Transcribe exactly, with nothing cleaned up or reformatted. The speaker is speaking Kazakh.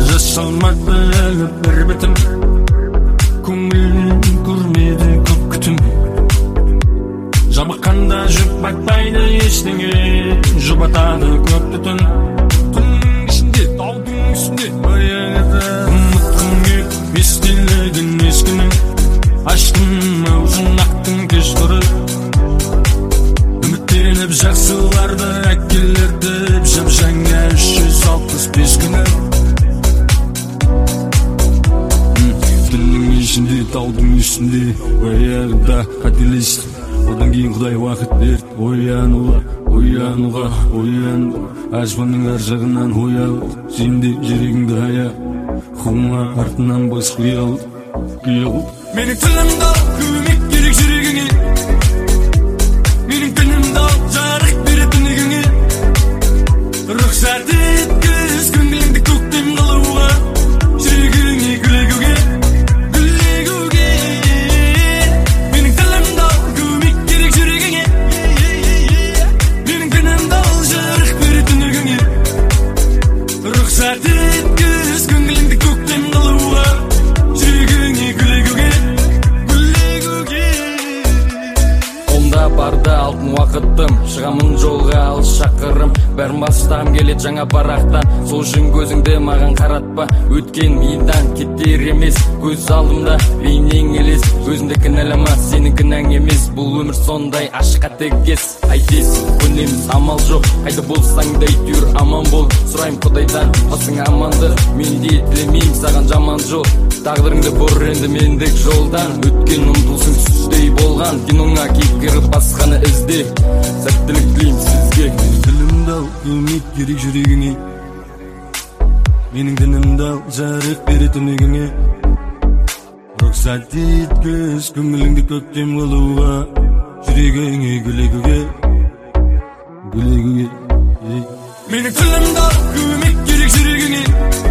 Жасалмады әлі бір бітім, көңілін көрмеді көп күтім. Жабыққанда жүк батпайды ештеңе, жұбатады көп түтін. Түннің ішінде, таудың үстінде баяғыда ұмытқым кеп естелеген ескінің. Аштым аузын ақтың кеш тұрып, үміттеніп жақсыларды әкелерді жап-жаңа үш жүз алпыс бес күні. Түннің ішінде, таудың үстінде баяғыда қателестім. Одан кейін Құдай уақыт берді оянуға, оянуға, оянуға. Аспанның ар жағынан ояу, сен де жүрегіңді ая. Құлыңа артынан бос қиял, қиял. Менің тілімді ал, көмек керек жүрегіңе. Менің тілімді ал, жарық беретін егіңе. Рұқсат еткіз көңіліңді көктем қылуға, жүрегіңе гүлегуге. Еткіз көңіліңді көктем қылуға, жүрегіңе гүлегуге, гүлегуге. Қолда барды алтын уақытым, шығамын жолға алыс шақырым. Бәрін бастағым келет жаңа парақтан, сол үшін көзіңді маған қаратпа. Өткен мидан кетер емес, көз алдымда бейнең елес. Өзіңді кінәлама, сенің кінәң емес, бұл өмір сондай ашық қатыгез. Айтесің, көнеміз амал жоқ, қайда болсаң да әйтеуір аман бол. Сұрайым Құдайдан, басың аманды, мен де тілемеймін саған жаман жол. Тағдырыңды бұр енді мендік жолдан, өткен ұмтылсың түстей болған. Киноңа кейіпкері басқаны ізде, сәттілік тілеймін сізге. Менің тілімді ал, көмек керек жүрегіңе. Менің дінімді ал, жарық беретін егіңе. Рұқсат еткіз көңіліңді көктем қылуға, жүрегіңе гүлегуге, гүлегуге. Менің тілімді ал, көмек керек жүрегіңе.